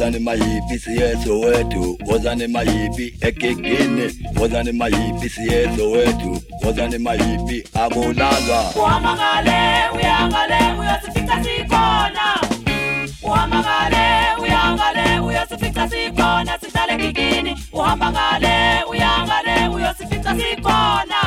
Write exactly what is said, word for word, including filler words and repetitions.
wozani mayipi siyeso wetu, wozani mayipi ekekene, wozani mayipi siyeso wetu, wozani mayipi akulanga. Uhamangale, uyangale, uyosifika sikona. Uhamangale, uyangale, uyosifika sikona, sitale kikini. Uhamangale, uyangale, uyosifika sikona.